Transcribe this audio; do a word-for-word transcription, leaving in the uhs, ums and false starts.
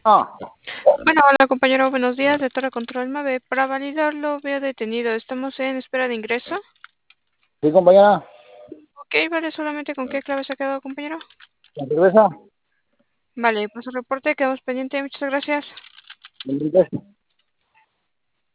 Ah, Bueno, hola compañero, buenos días de Torre Control Mave. Para validarlo veo detenido. Estamos en espera de ingreso. sí, compañera. Ok, vale, solamente con qué clave se ha quedado, compañero. ¿La cerveza? Vale, pues el reporte quedamos pendiente. Muchas gracias. ¿El